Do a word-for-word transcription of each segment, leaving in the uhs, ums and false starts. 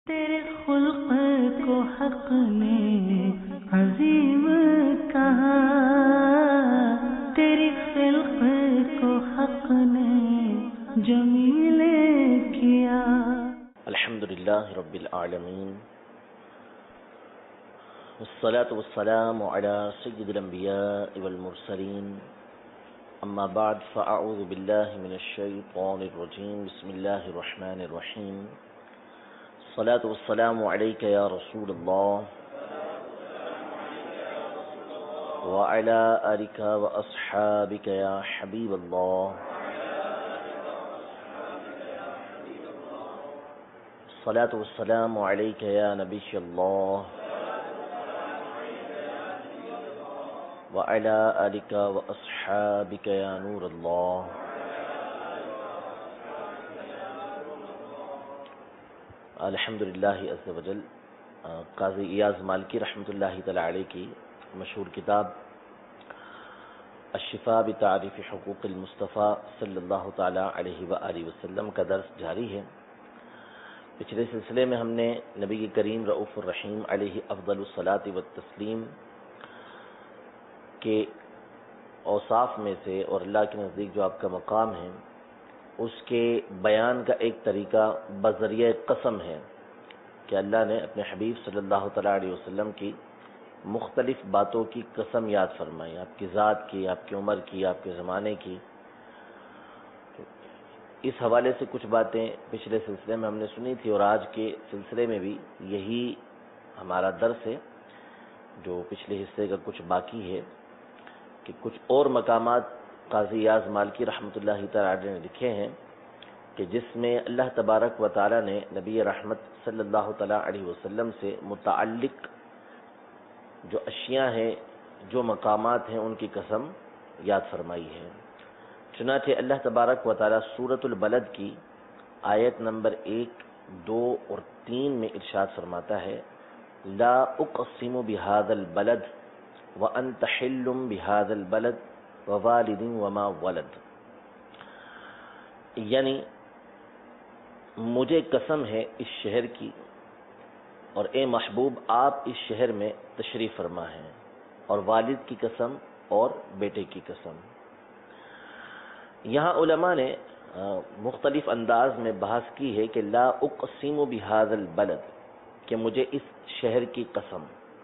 تیرے خلق کو حق نے عظیم کہا، تیری خلق کو حق نے جمیل کیا۔ الحمدللہ رب العالمین، والصلاة والسلام على سید الانبیاء والمرسلین، اما بعد فاعوذ باللہ من الشیطان الرجیم، بسم اللہ الرحمن الرحیم۔ الصلاة والسلام عليك يا رسول الله وعلى آلك وأصحابك يا حبيب الله، الصلاة والسلام عليك يا نبي الله وعلى آلك وأصحابك يا نور الله۔ الحمدللہ عز وجل قاضی ایاز مالکی رحمۃ اللہ تعالی علیہ کی مشہور کتاب الشفاء بتعریف حقوق المصطفیٰ صلی اللہ تعالی علیہ وآلہ وسلم کا درس جاری ہے۔ پچھلے سلسلے میں ہم نے نبی کریم رؤوف الرحیم علیہ افضل الصلاۃ والتسلیم کے اوصاف میں سے اور اللہ کے نزدیک جو آپ کا مقام ہے اس کے بیان کا ایک طریقہ بذریعہ قسم ہے کہ اللہ نے اپنے حبیب صلی اللہ تعالیٰ علیہ وسلم کی مختلف باتوں کی قسم یاد فرمائی، آپ کی ذات کی، آپ کی عمر کی، آپ کے زمانے کی۔ اس حوالے سے کچھ باتیں پچھلے سلسلے میں ہم نے سنی تھی اور آج کے سلسلے میں بھی یہی ہمارا درس ہے۔ جو پچھلے حصے کا کچھ باقی ہے کہ کچھ اور مقامات قاضی ایاز مالکی رحمۃ اللہ تعالی نے لکھے ہیں کہ جس میں اللہ تبارک و تعالی نے نبی رحمت صلی اللہ تعالی علیہ وسلم سے متعلق جو اشیاء ہیں، جو مقامات ہیں، ان کی قسم یاد فرمائی ہے۔ چنانچہ اللہ تبارک و تعالی سورۃ البلد کی آیت نمبر ایک، دو اور تین میں ارشاد فرماتا ہے، لا اقسم بہذا البلد وانت حل بہذا البلد ووالد وما ولد، یعنی مجھے قسم ہے اس شہر کی اور اے محبوب آپ اس شہر میں تشریف فرما ہیں، اور والد کی قسم اور بیٹے کی قسم۔ یہاں علماء نے مختلف انداز میں بحث کی ہے کہ لا اقسم بہذا البلد، کہ مجھے اس شہر کی قسم۔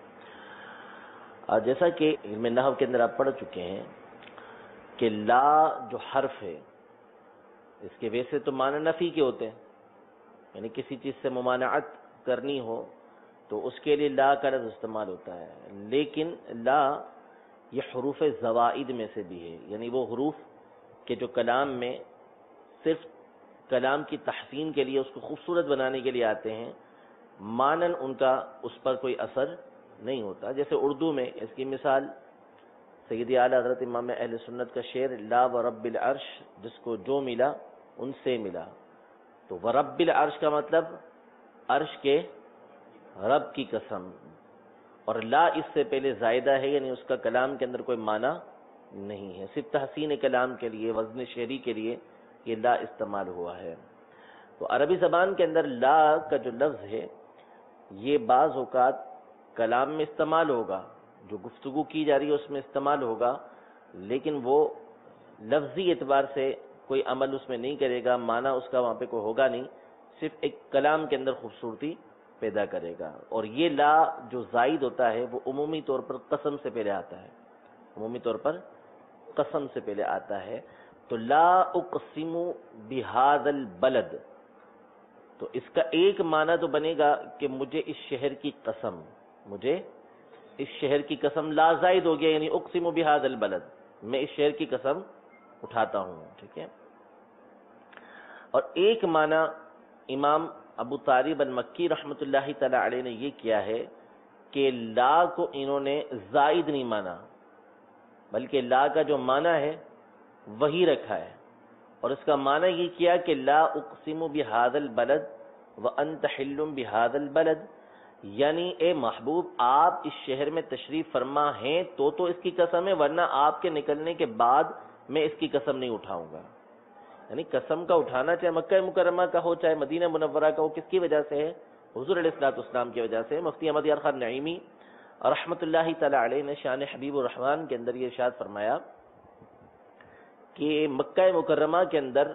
جیسا کہ علم نحو کے اندر آپ پڑھ چکے ہیں کہ لا جو حرف ہے اس کے ویسے تو معنی نفی کے ہوتے ہیں، یعنی کسی چیز سے ممانعت کرنی ہو تو اس کے لیے لا کا لفظ استعمال ہوتا ہے، لیکن لا یہ حروف زوائد میں سے بھی ہے، یعنی وہ حروف کہ جو کلام میں صرف کلام کی تحسین کے لیے، اس کو خوبصورت بنانے کے لیے آتے ہیں، مانن ان کا اس پر کوئی اثر نہیں ہوتا۔ جیسے اردو میں اس کی مثال سیدی اعلیٰ حضرت امام اہل سنت کا شعر، لا ورب العرش، جس کو جو ملا ان سے ملا، تو ورب العرش کا مطلب عرش کے رب کی قسم، اور لا اس سے پہلے زائدہ ہے، یعنی اس کا کلام کے اندر کوئی معنی نہیں ہے، صرف تحسین کلام کے لیے، وزن شعری کے لیے یہ لا استعمال ہوا ہے۔ تو عربی زبان کے اندر لا کا جو لفظ ہے یہ بعض اوقات کلام میں استعمال ہوگا، جو گفتگو کی جا رہی ہے اس میں استعمال ہوگا، لیکن وہ لفظی اعتبار سے کوئی عمل اس میں نہیں کرے گا، معنی اس کا وہاں پہ کوئی ہوگا نہیں، صرف ایک کلام کے اندر خوبصورتی پیدا کرے گا۔ اور یہ لا جو زائد ہوتا ہے وہ عمومی طور پر قسم سے پہلے آتا ہے، عمومی طور پر قسم سے پہلے آتا ہے۔ تو لا اقسم بہذا البلد، تو اس کا ایک معنی تو بنے گا کہ مجھے اس شہر کی قسم، مجھے اس شہر کی قسم، لا زائد ہو گیا، یعنی اقسم بہذا البلد، میں اس شہر کی قسم اٹھاتا ہوں، ٹھیک ہے۔ اور ایک معنی امام ابو طالب المکی رحمۃ اللہ تعالی علیہ نے یہ کیا ہے کہ لا کو انہوں نے زائد نہیں مانا، بلکہ لا کا جو معنی ہے وہی رکھا ہے، اور اس کا معنی یہ کیا کہ لا اقسم بہذا البلد وانت حل بہذا البلد، یعنی اے محبوب آپ اس شہر میں تشریف فرما ہیں تو تو اس کی قسم ہے، ورنہ آپ کے نکلنے کے بعد میں اس کی قسم نہیں اٹھاؤں گا۔ یعنی قسم کا اٹھانا چاہے مکہ مکرمہ کا ہو چاہے مدینہ منورہ کا ہو، کس کی وجہ سے ہے؟ حضور علیہ الصلوۃ والسلام کی وجہ سے۔ مفتی احمد یار خان نعیمی رحمۃ اللہ تعالی علیہ نے شان حبیب الرحمن کے اندر یہ ارشاد فرمایا کہ مکہ مکرمہ کے اندر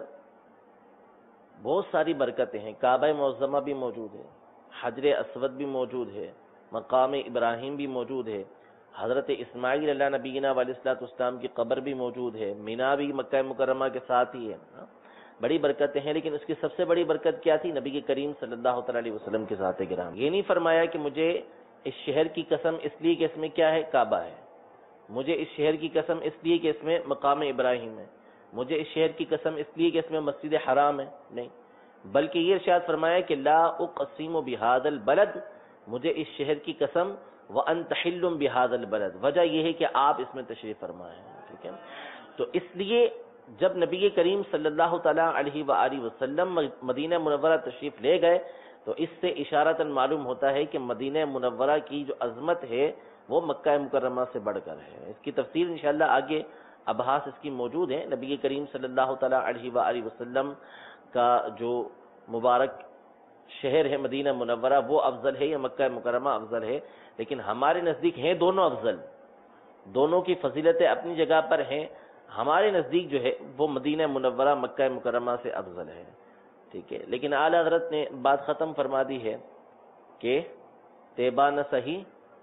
بہت ساری برکتیں ہیں، کعبہ معظمہ بھی موجود ہے، حجر اسود بھی موجود ہے، مقام ابراہیم بھی موجود ہے، حضرت اسماعیل علیہ نبینا علیہ الصلوۃ والسلام کی قبر بھی موجود ہے، مینا بھی مکہ مکرمہ کے ساتھ ہی ہے، بڑی برکتیں ہیں۔ لیکن اس کی سب سے بڑی برکت کیا تھی؟ نبی کریم صلی اللہ تعالی علیہ وسلم کے ذات گرام۔ یہ نہیں فرمایا کہ مجھے اس شہر کی قسم اس لیے کہ اس میں کیا ہے؟ کعبہ ہے، مجھے اس شہر کی قسم اس لیے کہ اس میں مقام ابراہیم ہے، مجھے اس شہر کی قسم اس لیے کہ اس میں مسجد حرام ہے، نہیں، بلکہ یہ ارشاد فرمایا کہ لا اقسم بهذا البلد، مجھے اس شہر کی قسم وانت حل بهذا البلد، وجہ یہ ہے کہ آپ اس میں تشریف فرما ہیں، ٹھیک ہے۔ تو اس لیے جب نبی کریم صلی اللہ تعالی علیہ وآلہ وسلم مدینہ منورہ تشریف لے گئے تو اس سے اشارتاً معلوم ہوتا ہے کہ مدینہ منورہ کی جو عظمت ہے وہ مکہ مکرمہ سے بڑھ کر ہے۔ اس کی تفصیل انشاءاللہ آگے ابحاث اس کی موجود ہیں۔ نبی کریم صلی اللہ تعالی علیہ وآلہ وسلم کا جو مبارک شہر ہے مدینہ منورہ وہ افضل ہے یا مکہ مکرمہ افضل ہے، لیکن ہمارے نزدیک ہیں دونوں افضل، دونوں کی فضیلتیں اپنی جگہ پر ہیں۔ ہمارے نزدیک جو ہے وہ مدینہ منورہ مکہ مکرمہ سے افضل ہے، ٹھیک ہے۔ لیکن اعلی حضرت نے بات ختم فرما دی ہے کہ طیبہ نہ سہی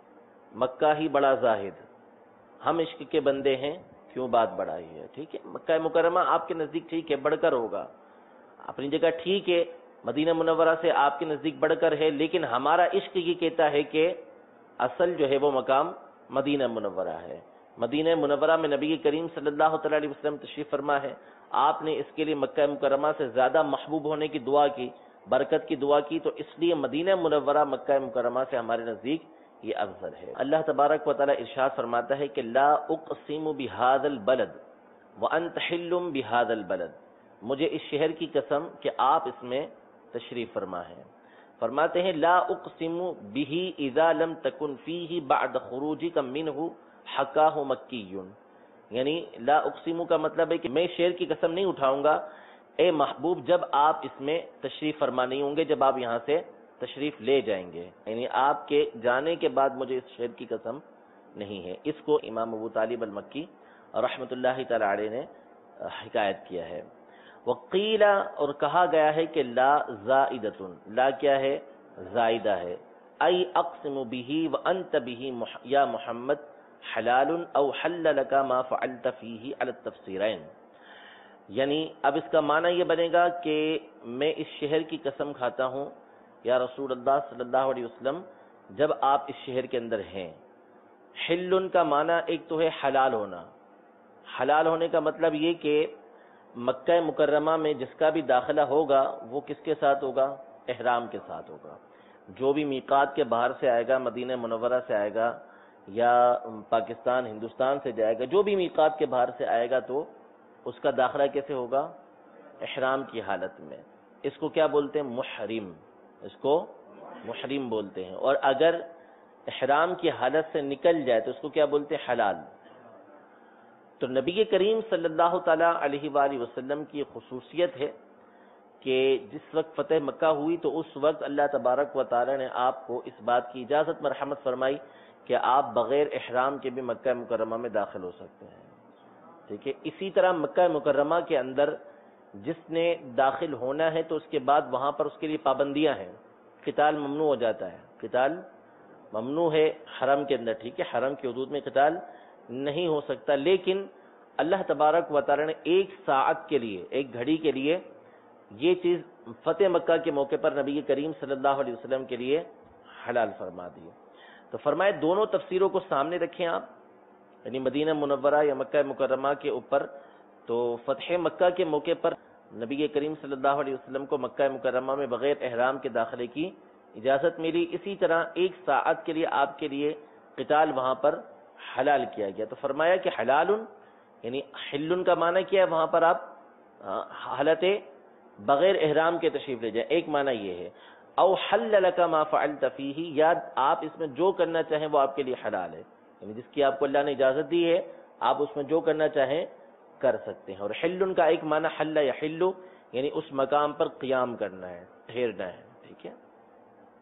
مکہ ہی بڑا زاہد، ہم عشق کے بندے ہیں کیوں بات بڑھائی ہے، ٹھیک ہے۔ مکہ مکرمہ آپ کے نزدیک ٹھیک ہے بڑھ کر ہوگا، اپنی جگہ ٹھیک ہے، مدینہ منورہ سے آپ کے نزدیک بڑھ کر ہے، لیکن ہمارا عشق یہ کہتا ہے کہ اصل جو ہے وہ مقام مدینہ منورہ ہے۔ مدینہ منورہ میں نبی کریم صلی اللہ تعالی علیہ وسلم تشریف فرما ہے، آپ نے اس کے لیے مکہ مکرمہ سے زیادہ محبوب ہونے کی دعا کی، برکت کی دعا کی، تو اس لیے مدینہ منورہ مکہ مکرمہ سے ہمارے نزدیک یہ افضل ہے۔ اللہ تبارک و تعالی ارشاد فرماتا ہے کہ لا اقسم بهذا البلد وانت حل بهذا البلد، مجھے اس شہر کی قسم کہ آپ اس میں تشریف فرما ہے۔ فرماتے ہیں لا اقسم به اذا لم تكن فيه بعد خروجك منه حکاہ مکی، یعنی لا اقسم کا مطلب ہے کہ میں شہر کی قسم نہیں اٹھاؤں گا اے محبوب جب آپ اس میں تشریف فرما نہیں ہوں گے، جب آپ یہاں سے تشریف لے جائیں گے، یعنی آپ کے جانے کے بعد مجھے اس شہر کی قسم نہیں ہے۔ اس کو امام ابو طالب المکی رحمۃ اللہ تعالی علیہ نے حکایت کیا ہے۔ وقیل، اور کہا گیا ہے کہ لا زائدۃ، لا کیا ہے؟ زائدہ ہے، ای اقسم به وانت به یا محمد حلال او حل لك ما فعلت فيه على التفسیرین، یعنی اب اس کا معنی یہ بنے گا کہ میں اس شہر کی قسم کھاتا ہوں یا رسول اللہ صلی اللہ علیہ وسلم جب آپ اس شہر کے اندر ہیں۔ حل کا معنی ایک تو ہے حلال ہونا، حلال ہونے کا مطلب یہ کہ مکہ مکرمہ میں جس کا بھی داخلہ ہوگا وہ کس کے ساتھ ہوگا؟ احرام کے ساتھ ہوگا۔ جو بھی میقات کے باہر سے آئے گا، مدینہ منورہ سے آئے گا یا پاکستان ہندوستان سے جائے گا، جو بھی میقات کے باہر سے آئے گا تو اس کا داخلہ کیسے ہوگا؟ احرام کی حالت میں۔ اس کو کیا بولتے ہیں؟ محرم، اس کو محرم بولتے ہیں۔ اور اگر احرام کی حالت سے نکل جائے تو اس کو کیا بولتے ہیں؟ حلال۔ تو نبی کریم صلی اللہ تعالی علیہ وآلہ وسلم کی خصوصیت ہے کہ جس وقت فتح مکہ ہوئی تو اس وقت اللہ تبارک و تعالی نے آپ کو اس بات کی اجازت مرحمت فرمائی کہ آپ بغیر احرام کے بھی مکہ مکرمہ میں داخل ہو سکتے ہیں، ٹھیک ہے۔ اسی طرح مکہ مکرمہ کے اندر جس نے داخل ہونا ہے تو اس کے بعد وہاں پر اس کے لیے پابندیاں ہیں، قتال ممنوع ہو جاتا ہے، قتال ممنوع ہے حرم کے اندر، ٹھیک ہے، حرم کی حدود میں قتال نہیں ہو سکتا، لیکن اللہ تبارک و تعالی نے ایک ساعت کے لیے، ایک گھڑی کے لیے یہ چیز فتح مکہ کے موقع پر نبی کریم صلی اللہ علیہ وسلم کے لیے حلال فرما دی۔ تو فرمائے دونوں تفسیروں کو سامنے رکھیں آپ، یعنی مدینہ منورہ یا مکہ مکرمہ کے اوپر، تو فتح مکہ کے موقع پر نبی کریم صلی اللہ علیہ وسلم کو مکہ مکرمہ میں بغیر احرام کے داخلے کی اجازت ملی، اسی طرح ایک ساعت کے لیے آپ کے لیے قتال وہاں پر حلال کیا گیا۔ تو فرمایا کہ حلال، یعنی حل کا معنی کیا ہے وہاں پر آپ حالت بغیر احرام کے تشریف لے جائیں، ایک معنی یہ ہے، او حل لک ما فعلت فیہ، یا آپ اس میں جو کرنا چاہیں وہ آپ کے لیے حلال ہے، یعنی جس کی آپ کو اللہ نے اجازت دی ہے آپ اس میں جو کرنا چاہیں کر سکتے ہیں۔ اور حل کا ایک معنی حل یحل، یعنی اس مقام پر قیام کرنا ہے، ٹھہرنا ہے، ٹھیک ہے۔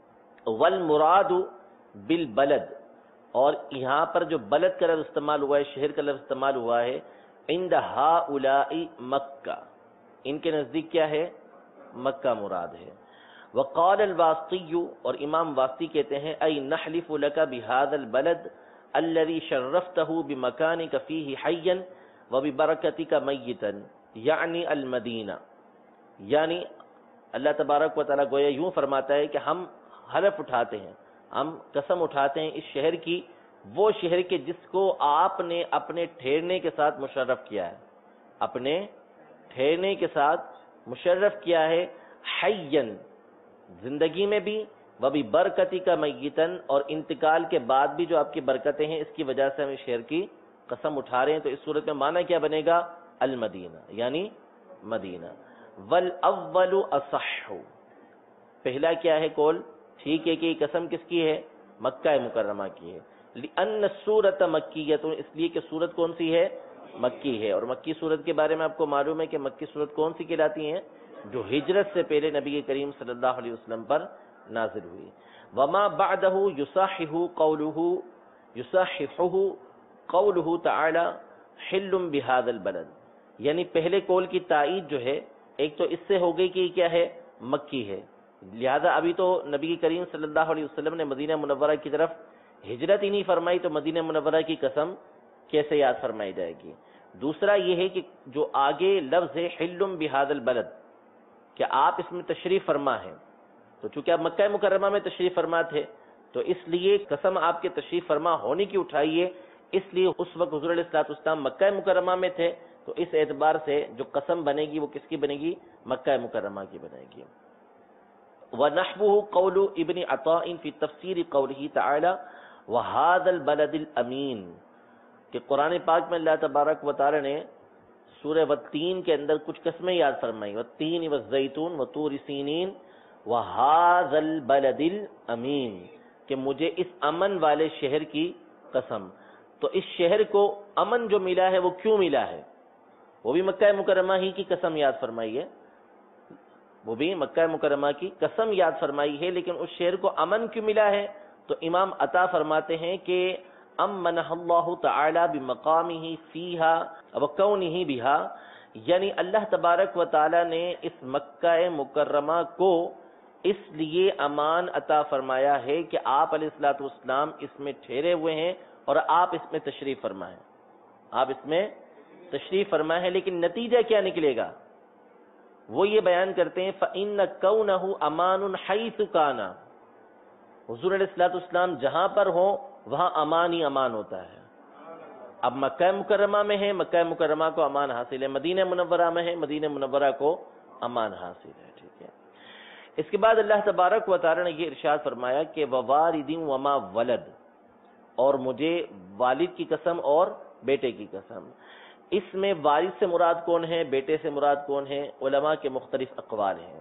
والمراد بالبلد، اور یہاں پر جو بلد کا لفظ استعمال ہوا ہے، شہر کا لفظ استعمال ہوا ہے، عند ہؤلاء مکہ، ان کے نزدیک کیا ہے؟ مکہ مراد ہے۔ وقال الواسطی، اور امام واسطی کہتے ہیں ای نحلف لک بهذا البلد الذي شرفته بمکانک فیہ حیا وببرکتک میتا، یعنی المدینہ، یعنی اللہ تبارک و تعالیٰ گویا یوں فرماتا ہے کہ ہم حلف اٹھاتے ہیں، ہم قسم اٹھاتے ہیں اس شہر کی، وہ شہر کے جس کو آپ نے اپنے ٹھہرنے کے ساتھ مشرف کیا ہے، اپنے ٹھہرنے کے ساتھ مشرف کیا ہے، حیًّا، زندگی میں بھی، وبی برکتی کا میتن، اور انتقال کے بعد بھی جو آپ کی برکتیں ہیں، اس کی وجہ سے ہم اس شہر کی قسم اٹھا رہے ہیں۔ تو اس صورت میں معنی کیا بنے گا؟ المدینہ، یعنی مدینہ۔ والاول اصح، پہلا کیا ہے قول؟ ٹھیک ہے کہ یہ قسم کس کی ہے؟ مکہ مکرمہ کی ہے۔ لأن السورۃ مکیۃ، اس لیے کہ سورت کون سی ہے؟ مکی ہے، اور مکی سورت کے بارے میں آپ کو معلوم ہے کہ مکی سورت کون سی کہلاتی ہیں؟ جو ہجرت سے پہلے نبی کریم صلی اللہ علیہ وسلم پر نازل ہوئی۔ وما بعدہ یصحح قولہ یصححہ قولہ تعالی حل بہذا البلد، یعنی پہلے قول کی تائید جو ہے، ایک تو اس سے ہو گئی کہ یہ کیا ہے؟ مکی ہے، لہذا ابھی تو نبی کریم صلی اللہ علیہ وسلم نے مدینہ منورہ کی طرف ہجرت ہی نہیں فرمائی، تو مدینہ منورہ کی قسم کیسے یاد فرمائی جائے گی؟ دوسرا یہ ہے کہ جو آگے لفظ ہے حل بہذا البلد، کہ آپ اس میں تشریف فرما ہیں، تو چونکہ آپ مکہ مکرمہ میں تشریف فرما تھے، تو اس لیے قسم آپ کے تشریف فرما ہونے کی اٹھائیے، اس لیے اس وقت حضور علیہ الصلوۃ والسلام مکہ مکرمہ میں تھے، تو اس اعتبار سے جو قسم بنے گی وہ کس کی بنے گی؟ مکہ مکرمہ کی بنے گی۔ وَنَحْوُهُ قَوْلُ ابن عطاء فی تفسیر قوله تعالی وَهَذَا الْبَلَدِ الْأَمِينَ، کہ قرآن پاک میں اللہ تبارک و تعالی نے سورہ والتین کے اندر کچھ قسمیں یاد فرمائی، والتین والزیتون وطور سینین وَهَذَا الْبَلَدِ الْأَمِينَ، کہ مجھے اس امن والے شہر کی قسم۔ تو اس شہر کو امن جو ملا ہے وہ کیوں ملا ہے؟ وہ بھی مکہ مکرمہ ہی کی قسم یاد فرمائی ہے، وہ بھی مکہ مکرمہ کی قسم یاد فرمائی ہے، لیکن اس شہر کو امن کیوں ملا ہے؟ تو امام عطا فرماتے ہیں کہ امنہ اللہ تعالی بمقامہ فیہا وکونہ بہا، یعنی اللہ تبارک و تعالی نے اس مکہ مکرمہ کو اس لیے امان عطا فرمایا ہے کہ آپ علیہ الصلوۃ والسلام اس میں ٹھہرے ہوئے ہیں اور آپ اس میں تشریف فرما ہیں، آپ اس میں تشریف فرما ہے۔ لیکن نتیجہ کیا نکلے گا؟ وہ یہ بیان کرتے ہیں فَإِنَّ كَوْنَهُ أَمَانٌ حَيْثُ كَانَ، حضور علیہ الصلوۃ والسلام جہاں پر ہوں وہاں امان ہی امان ہوتا ہے۔ اب مکہ مکرمہ میں ہے، مکہ مکرمہ کو امان حاصل ہے، مدینہ منورہ میں ہے، مدینہ منورہ کو امان حاصل ہے۔ ٹھیک ہے، اس کے بعد اللہ تبارک و تعالی نے یہ ارشاد فرمایا کہ وَوَالِدٍ وَمَا وَلَدَ، اور مجھے والد کی قسم اور بیٹے کی قسم۔ اس میں والد سے مراد کون ہے، بیٹے سے مراد کون ہے؟ علماء کے مختلف اقوال ہیں۔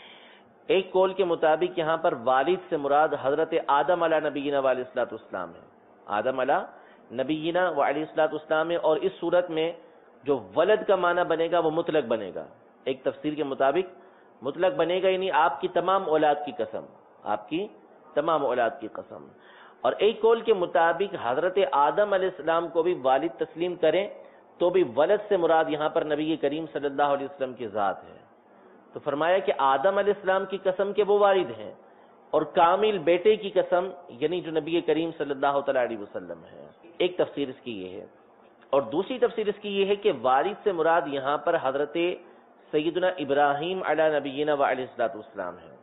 ایک قول کے مطابق یہاں پر والد سے مراد حضرت آدم علیہ نبینا و علیہ الصلوۃ والسلام ہے، آدم علیہ نبینا و علیہ الصلوۃ والسلام ہے، اور اس صورت میں جو ولد کا معنی بنے گا وہ مطلق بنے گا، ایک تفسیر کے مطابق مطلق بنے گا، یعنی آپ کی تمام اولاد کی قسم، آپ کی تمام اولاد کی قسم۔ اور ایک قول کے مطابق حضرت آدم علیہ السلام کو بھی والد تسلیم کریں تو بھی ولد سے مراد یہاں پر نبی کریم صلی اللہ علیہ وسلم کی ذات ہے، تو فرمایا کہ آدم علیہ السلام کی قسم کے وہ والد ہیں، اور کامل بیٹے کی قسم یعنی جو نبی کریم صلی اللہ تعالی علیہ وسلم ہے۔ ایک تفسیر اس کی یہ ہے، اور دوسری تفسیر اس کی یہ ہے کہ والد سے مراد یہاں پر حضرت سیدنا ابراہیم علیہ نبینا و علیہ الصلوۃ والسلام ہے،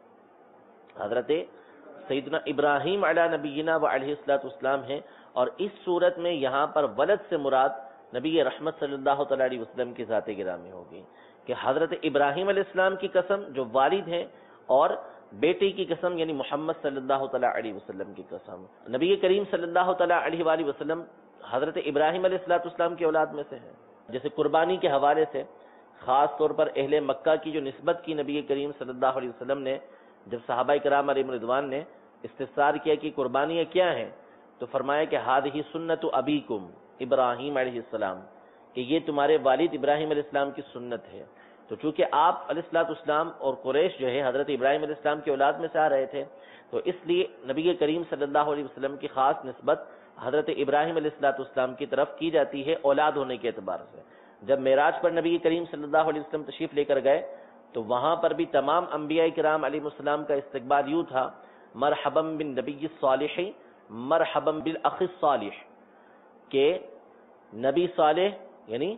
حضرت سیدنا ابراہیم علیہ نبینا و علیہ الصلوۃ والسلام ہے، اور اس صورت میں یہاں پر ولد سے مراد نبی رحمت صلی اللہ تعالی علیہ وسلم کی ذات گرامی ہوگی، کہ حضرت ابراہیم علیہ السلام کی قسم جو والد ہیں، اور بیٹے کی قسم یعنی محمد صلی اللہ تعالی علیہ وسلم کی قسم۔ نبی کریم صلی اللہ تعالی علیہ وآلہ وسلم حضرت ابراہیم علیہ الصلوۃ والسلام کی اولاد میں سے ہیں، جیسے قربانی کے حوالے سے خاص طور پر اہل مکہ کی جو نسبت کی نبی کریم صلی اللہ علیہ وسلم نے، جب صحابہ کرام علیہم رضوان نے استفسار کیا کہ قربانیاں کیا ہیں، تو فرمایا کہ ہذہ سنت ابیکم ابراہیم علیہ السلام، کہ یہ تمہارے والد ابراہیم علیہ السلام کی سنت ہے۔ تو چونکہ آپ علیہ الصلوۃ والسلام اور قریش جو ہے حضرت ابراہیم علیہ السلام کی اولاد میں سے آ رہے تھے، تو اس لیے نبی کریم صلی اللہ علیہ وسلم کی خاص نسبت حضرت ابراہیم علیہ الصلوۃ والسلام کی طرف کی جاتی ہے اولاد ہونے کے اعتبار سے۔ جب معراج پر نبی کریم صلی اللہ علیہ وسلم تشریف لے کر گئے تو وہاں پر بھی تمام انبیاء کرام علیہ السلام کا استقبال یوں تھا، مرحبا بالنبی الصالح مرحبا بالاخ الصالح، کہ نبی صالح یعنی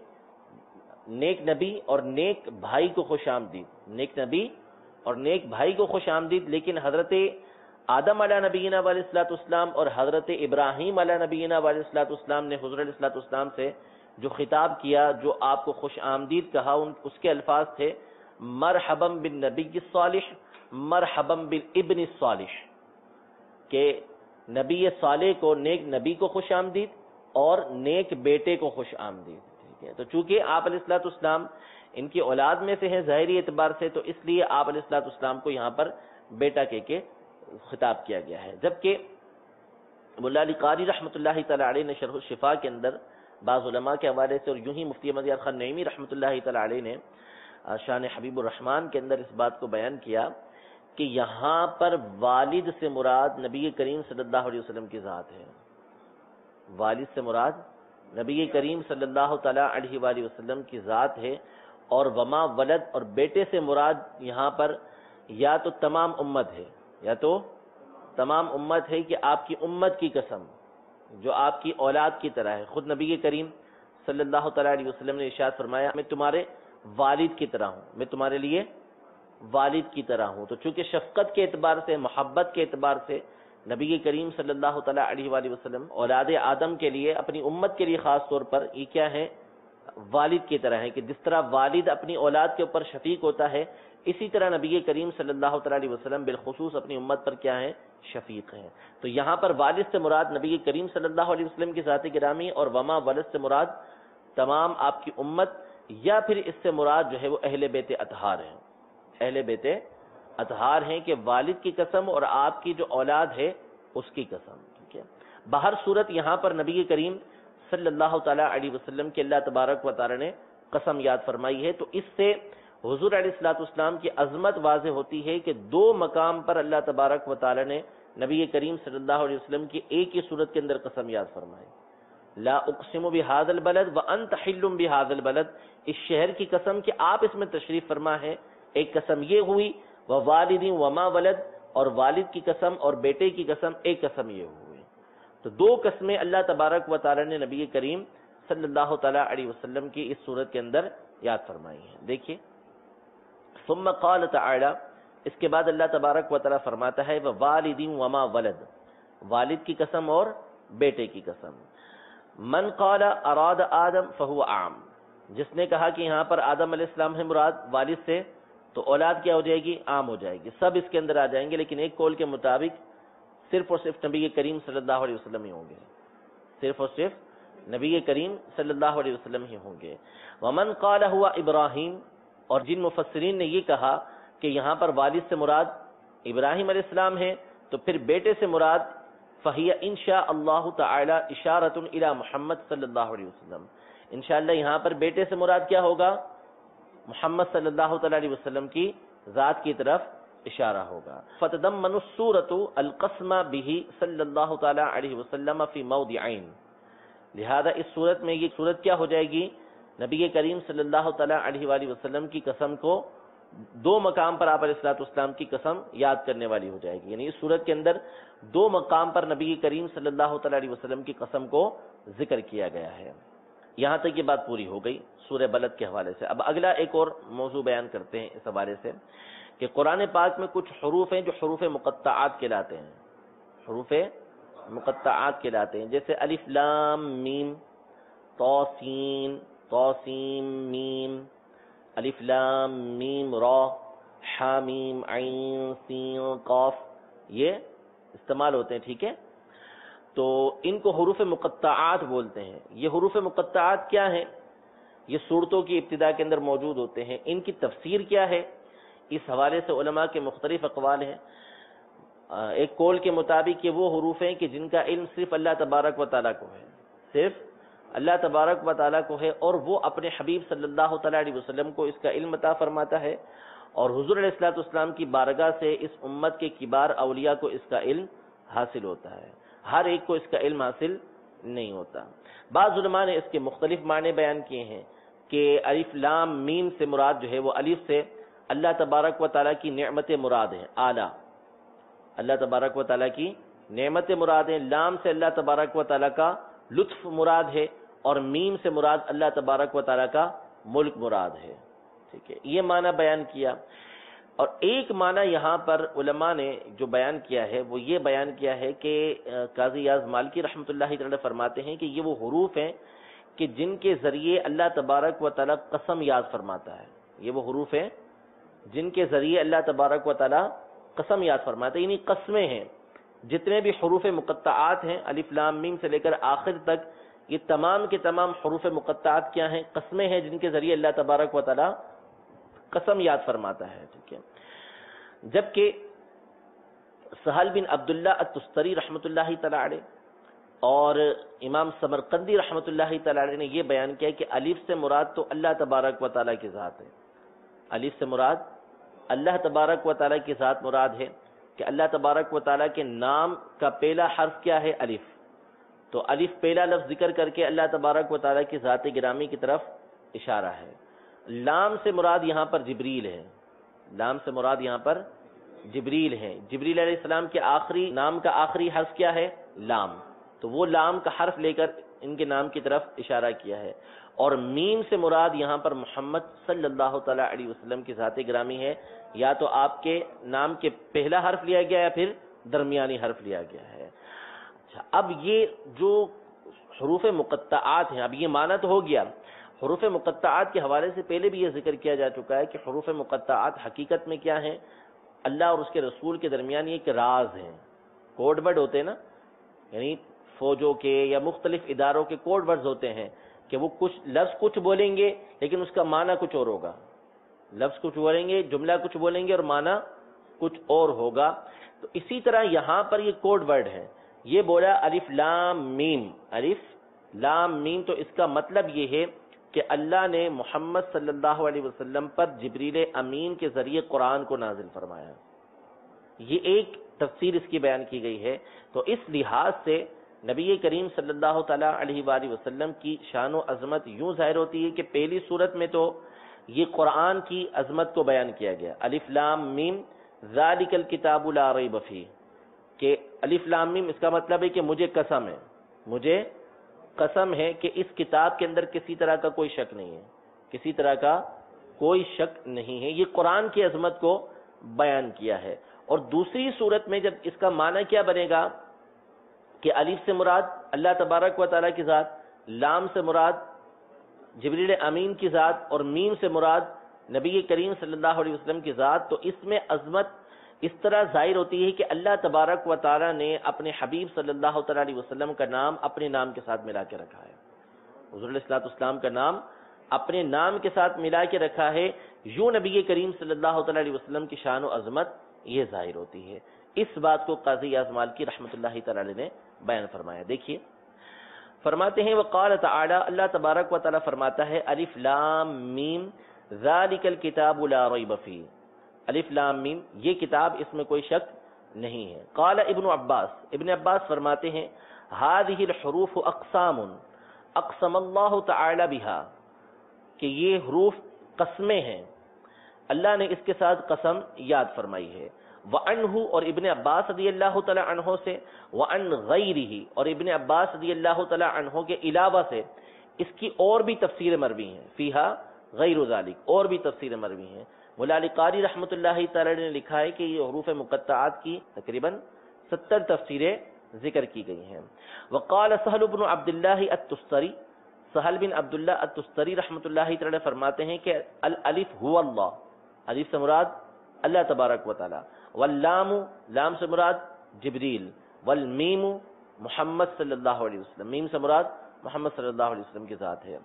نیک نبی اور نیک بھائی کو خوش آمدید، نیک نبی اور نیک بھائی کو خوش آمدید۔ لیکن حضرت آدم علیہ نبینا علیہ الصلوۃ والسلام اور حضرت ابراہیم علیہ نبینا علیہ الصلوۃ والسلام نے حضور علیہ الصلوۃ والسلام سے جو خطاب کیا، جو آپ کو خوش آمدید کہا، اس کے الفاظ تھے مرحبا بالنبی الصالح مرحبا بالابن الصالح، کہ نبی صالح کو، نیک نبی کو خوش آمدید اور نیک بیٹے کو خوش آمدید۔ ٹھیک ہے، تو چونکہ آپ علیہ الصلوۃ والسلام ان کی اولاد میں سے ہیں ظاہری اعتبار سے، تو اس لیے آپ علیہ الصلوۃ والسلام کو یہاں پر بیٹا کہہ کے خطاب کیا گیا ہے۔ جبکہ مولا علی قاری رحمۃ اللہ تعالی علیہ نے شرح الشفا کے اندر بعض علماء کے حوالے سے، اور یوں ہی مفتی احمد یار خان نعیمی رحمۃ اللہ تعالی علیہ نے شان حبیب الرحمن کے اندر اس بات کو بیان کیا کہ یہاں پر والد سے مراد نبی کریم صلی اللہ علیہ وسلم کی ذات ہے۔ والد سے مراد نبی کریم صلی اللہ تعالی علیہ وآلہ وسلم کی ذات ہے، اور وما ولد اور بیٹے سے مراد یہاں پر یا تو تمام امت ہے، یا تو تمام امت ہے، کہ آپ کی امت کی قسم جو آپ کی اولاد کی طرح ہے۔ خود نبی کریم صلی اللہ تعالی علیہ وسلم نے ارشاد فرمایا میں تمہارے والد کی طرح ہوں، میں تمہارے لیے والد کی طرح ہوں۔ تو چونکہ شفقت کے اعتبار سے، محبت کے اعتبار سے نبی کریم صلی اللہ تعالی علیہ وآلہ وسلم اولاد آدم کے لیے، اپنی امت کے لیے خاص طور پر یہ کیا ہے، والد کی طرح ہے، کہ جس طرح والد اپنی اولاد کے اوپر شفیق ہوتا ہے، اسی طرح نبی کریم صلی اللہ تعالی علیہ وسلم بالخصوص اپنی امت پر کیا ہے، شفیق ہیں۔ تو یہاں پر والد سے مراد نبی کریم صلی اللہ علیہ وسلم کی ذات گرامی، اور وما ولد سے مراد تمام آپ کی امت، یا پھر اس سے مراد جو ہے وہ اہل بیت اطہار ہیں، اہل بیت اطہار ہیں، کہ والد کی قسم اور آپ کی جو اولاد ہے اس کی قسم۔ ٹھیک ہے، بہر صورت یہاں پر نبی کریم صلی اللہ تعالی علیہ وسلم کے اللہ تبارک و تعالی نے قسم یاد فرمائی ہے، تو اس سے حضور علیہ الصلوۃ والسلام کی عظمت واضح ہوتی ہے کہ دو مقام پر اللہ تبارک و تعالی نے نبی کریم صلی اللہ علیہ وسلم کی ایک ہی صورت کے اندر قسم یاد فرمائی۔ لا اقسم بهذا البلد وانت حل بهذا البلد، اس شہر کی قسم کہ آپ اس میں تشریف فرما ہے، ایک قسم یہ ہوئی، ووالد وما ولد، اور والد کی قسم اور بیٹے کی قسم ایک قسم یہ ہوئی۔ تو دو قسمیں اللہ تبارک و تعالی نے نبی کریم صلی اللہ تعالی علیہ وسلم کی اس صورت کے اندر یاد فرمائی ہیں۔ دیکھیے ثم قال تعالی، اس کے بعد اللہ تبارک و تعالی فرماتا ہے ووالد وما ولد، والد کی قسم اور بیٹے کی قسم۔ من قال اراد آدم فهو عام، جس نے کہا کہ یہاں پر آدم علیہ السلام ہے مراد والد سے، تو اولاد کیا ہو جائے گی، عام ہو جائے گی، سب اس کے اندر آ جائیں گے، لیکن ایک قول کے مطابق صرف اور صرف نبی کریم صلی اللہ علیہ وسلم ہی ہوں گے، صرف اور صرف نبی کریم صلی اللہ علیہ وسلم ہی ہوں گے۔ ومن قال هو ابراہیم، اور جن مفسرین نے یہ کہا کہ یہاں پر والد سے مراد ابراہیم علیہ السلام ہے، تو پھر بیٹے سے مراد فہی انشاء اللہ تعالی اشارۃ الی محمد صلی اللہ علیہ وسلم، انشاءاللہ یہاں پر بیٹے سے مراد کیا ہوگا، محمد صلی اللہ تعالی علیہ وسلم کی ذات کی طرف اشارہ ہوگا۔ فتضمن السورۃ القسم به صلی اللہ تعالی علیہ وسلم فی موضعین، لہذا اس صورت میں یہ صورت کیا ہو جائے گی، نبی کریم صلی اللہ تعالی علیہ وآلہ وسلم کی قسم کو دو مقام پر آپ علیہ الصلوۃ والسلام کی قسم یاد کرنے والی ہو جائے گی، یعنی اس صورت کے اندر دو مقام پر نبی کریم صلی اللہ تعالی علیہ وسلم کی قسم کو ذکر کیا گیا ہے۔ یہاں تک یہ بات پوری ہو گئی سورہ بلد کے حوالے سے۔ اب اگلا ایک اور موضوع بیان کرتے ہیں اس حوالے سے کہ قرآن پاک میں کچھ حروف ہیں جو حروف مقطعات کہلاتے ہیں، حروف مقطعات کہلاتے ہیں، جیسے الف لام میم، طاسین طاسیم میم، الف لام میم را، حامیم عین سین قاف، یہ استعمال ہوتے ہیں۔ ٹھیک ہے، تو ان کو حروف مقطعات بولتے ہیں۔ یہ حروف مقطعات کیا ہیں، یہ صورتوں کی ابتدا کے اندر موجود ہوتے ہیں، ان کی تفسیر کیا ہے، اس حوالے سے علماء کے مختلف اقوال ہیں۔ ایک قول کے مطابق یہ وہ حروف ہیں کہ جن کا علم صرف اللہ تبارک و تعالیٰ کو ہے، صرف اللہ تبارک و تعالیٰ کو ہے، اور وہ اپنے حبیب صلی اللہ تعالیٰ علیہ وسلم کو اس کا علم عطا فرماتا ہے، اور حضور علیہ الصلوۃ والسلام کی بارگاہ سے اس امت کے کبار اولیاء کو اس کا علم حاصل ہوتا ہے، ہر ایک کو اس کا علم حاصل نہیں ہوتا۔ بعض علماء نے اس کے مختلف معنی بیان کیے ہیں کہ الف لام میم سے مراد جو ہے وہ الف سے اللہ تبارک و تعالیٰ کی نعمت مراد ہے، اعلیٰ اللہ تبارک و تعالیٰ کی نعمت مراد ہے، لام سے اللہ تبارک و تعالیٰ کا لطف مراد ہے، اور میم سے مراد اللہ تبارک و تعالیٰ کا ملک مراد ہے۔ ٹھیک ہے، یہ معنی بیان کیا۔ اور ایک معنی یہاں پر علماء نے جو بیان کیا ہے وہ یہ بیان کیا ہے کہ قاضی یاز مالکی رحمۃ اللہ تعالی فرماتے ہیں کہ یہ وہ حروف ہیں کہ جن کے ذریعے اللہ تبارک و تعالیٰ قسم یاد فرماتا ہے، یہ وہ حروف ہیں جن کے ذریعے اللہ تبارک و تعالیٰ قسم یاد فرماتا ہے، یعنی قسمیں ہیں، جتنے بھی حروف مقطعات ہیں الف لام میم سے لے کر آخر تک، یہ تمام کے تمام حروف مقطعات کیا ہیں؟ قسمیں ہیں جن کے ذریعے اللہ تبارک و تعالیٰ قسم یاد فرماتا ہے۔ ٹھیک ہے، جبکہ سہل بن عبداللہ التستری رحمۃ اللہ تعالی علیہ اور امام سمرقندی رحمۃ اللہ تعالی علیہ نے یہ بیان کیا کہ الف سے مراد تو اللہ تبارک و تعالیٰ کی ذات ہے، الف سے مراد اللہ تبارک و تعالیٰ کی ذات مراد ہے، کہ اللہ تبارک و تعالیٰ کے نام کا پہلا حرف کیا ہے؟ الف، تو الف پہلا لفظ ذکر کر کے اللہ تبارک و تعالیٰ کی ذات گرامی کی طرف اشارہ ہے۔ لام سے مراد یہاں پر جبریل ہے، لام سے مراد یہاں پر جبریل ہے، جبریل علیہ السلام کے آخری نام کا آخری حرف کیا ہے؟ لام، تو وہ لام کا حرف لے کر ان کے نام کی طرف اشارہ کیا ہے۔ اور میم سے مراد یہاں پر محمد صلی اللہ تعالیٰ علیہ وسلم کی ذات گرامی ہے، یا تو آپ کے نام کے پہلا حرف لیا گیا یا پھر درمیانی حرف لیا گیا ہے۔ اچھا، اب یہ جو حروف مقطعات ہیں، اب یہ معنی تو ہو گیا۔ حروف مقطعات کے حوالے سے پہلے بھی یہ ذکر کیا جا چکا ہے کہ حروف مقطعات حقیقت میں کیا ہیں؟ اللہ اور اس کے رسول کے درمیان ایک راز ہیں، کوڈ ورڈ ہوتے ہیں نا، یعنی فوجوں کے یا مختلف اداروں کے کوڈ ورڈز ہوتے ہیں کہ وہ کچھ لفظ کچھ بولیں گے لیکن اس کا معنی کچھ اور ہوگا، لفظ کچھ بولیں گے، جملہ کچھ بولیں گے اور معنی کچھ اور ہوگا۔ تو اسی طرح یہاں پر یہ کوڈ ورڈ ہے، یہ بولا الف لام میم، الف لام میم، تو اس کا مطلب یہ ہے کہ اللہ نے محمد صلی اللہ علیہ وسلم پر جبریل امین کے ذریعے قرآن کو نازل فرمایا، یہ ایک تفسیر اس کی بیان کی گئی ہے۔ تو اس لحاظ سے نبی کریم صلی اللہ تعالیٰ علیہ وآلہ وسلم کی شان و عظمت یوں ظاہر ہوتی ہے کہ پہلی صورت میں تو یہ قرآن کی عظمت کو بیان کیا گیا، الف لام میم ذالک الکتاب لا ریب فیہ، کہ الف لام میم اس کا مطلب ہے کہ مجھے قسم ہے، مجھے قسم ہے کہ اس کتاب کے اندر کسی طرح کا کوئی شک نہیں ہے، کسی طرح کا کوئی شک نہیں ہے، یہ قرآن کی عظمت کو بیان کیا ہے۔ اور دوسری صورت میں جب اس کا معنی کیا بنے گا کہ الف سے مراد اللہ تبارک و تعالیٰ کی ذات، لام سے مراد جبریل امین کی ذات، اور میم سے مراد نبی کریم صلی اللہ علیہ وسلم کی ذات، تو اس میں عظمت اس طرح ظاہر ہوتی ہے کہ اللہ تبارک و تعالیٰ نے اپنے حبیب صلی اللہ تعالیٰ علیہ وسلم کا نام اپنے نام کے ساتھ ملا کے رکھا ہے، حضور علیہ الصلوۃ والسلام کا نام اپنے نام کے ساتھ ملا کے رکھا ہے، یوں نبی کریم صلی اللہ تعالیٰ علیہ وسلم کی شان و عظمت یہ ظاہر ہوتی ہے۔ اس بات کو قاضی یاز مالکی رحمۃ اللہ تعالیٰ علیہ نے بیان فرمایا۔ دیکھیے فرماتے ہیں وقال تعالی، اللہ تبارک و تعالیٰ فرماتا ہے الف لام میم ذالک الکتاب لا ریب فیہ، الف لام میم یہ کتاب، اس میں کوئی شک نہیں ہے۔ قال ابن عباس، ابن عباس فرماتے ہیں هذه الحروف اقسام اقسم اللہ تعالی بها، کہ یہ حروف قسمیں ہیں، اللہ نے اس کے ساتھ قسم یاد فرمائی ہے۔ وعنہ، اور ابن عباس رضی اللہ تعالی عنہ سے، وعن غیرہ، اور ابن عباس رضی اللہ تعالی عنہ کے علاوہ سے اس کی اور بھی تفسیر مروی ہیں، فیہا غیر ذالک، اور بھی تفسیر مروی ہیں۔ مولا علی قاری رحمۃ اللہ تعالی نے لکھا ہے کہ یہ حروف مقطعات کی تقریباً ستر تفسیریں ذکر کی گئی ہیں۔ وقال سہل بن عبداللہ التستری، سہل بن عبداللہ التستری رحمۃ اللہ تعالی فرماتے ہیں کہ الالف هو اللہ، الف سے مراد اللہ تبارک و تعالی، واللام، لام سے مراد جبریل، والمیم محمد صلی اللہ علیہ وسلم، میم سے مراد محمد صلی اللہ علیہ وسلم کی ذات ہے۔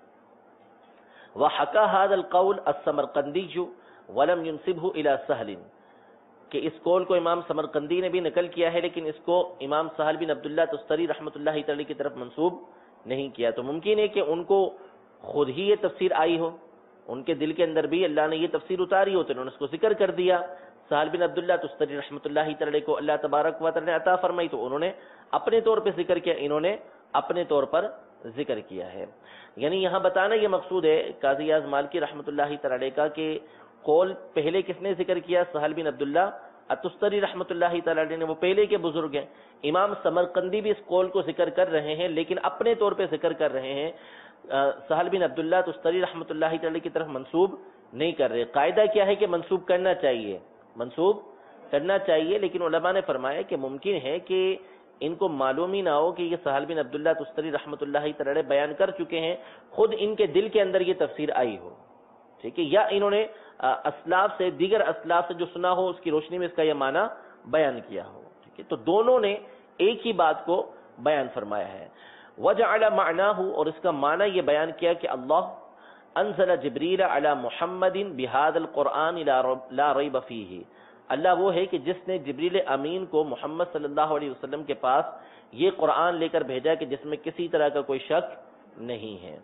وحکا هذا القول السمرقندی ولم ينسبه الى سہل، کہ اس قول کو امام سمرقندی نے بھی نقل کیا ہے لیکن اس کو امام سہل بن عبداللہ تستری رحمۃ اللہ تعالی کی طرف منسوب نہیں کیا. تو ممکن ہے کہ ان کو خود ہی یہ تفسیر آئی ہو, ان کے دل کے اندر بھی اللہ نے یہ تفسیر اتاری ہو تو انہوں نے اس کو ذکر کر دیا. سہل بن عبداللہ تستری رحمۃ اللہ تعالی کو اللہ تبارک و تعالی نے عطا فرمائی تو انہوں نے اپنے طور پہ ذکر کیا, انہوں نے اپنے طور پر ذکر کیا ہے. یعنی یہاں بتانا یہ مقصود ہے قاضی ایاز مالکی رحمۃ اللہ تعالی کا کہ قول پہلے کس نے ذکر کیا, سہل بن عبداللہ التستری رحمۃ اللہ تعالی نے, وہ پہلے کے بزرگ ہیں. امام سمرقندی بھی اس قول کو ذکر کر رہے ہیں لیکن اپنے طور پہ ذکر کر رہے ہیں, سہل بن عبداللہ تستری رحمۃ اللہ تعالی کی طرف منسوب نہیں کر رہے. قاعدہ کیا ہے کہ منسوب کرنا چاہیے, منسوب کرنا چاہیے, لیکن علماء نے فرمایا کہ ممکن ہے کہ ان کو معلوم ہی نہ ہو کہ یہ سہل بن عبداللہ تستری رحمۃ اللہ تعالی بیان کر چکے ہیں, خود ان کے دل کے اندر یہ تفسیر آئی ہو, ٹھیک ہے, یا انہوں نے اسلاف سے, دیگر اسلاف سے جو سنا ہو اس کی روشنی میں اس کا یہ معنی بیان کیا ہو, ٹھیک ہے. تو دونوں نے ایک ہی بات کو بیان فرمایا ہے. وجعل معناه, اور اس کا معنی یہ بیان کیا کہ اللہ انزل جبریل علی محمد بهذا القرآن لا ریب فیہ, اللہ وہ ہے کہ جس نے جبریل امین کو محمد صلی اللہ علیہ وسلم کے پاس یہ قرآن لے کر بھیجا کہ جس میں کسی طرح کا کوئی شک نہیں ہے.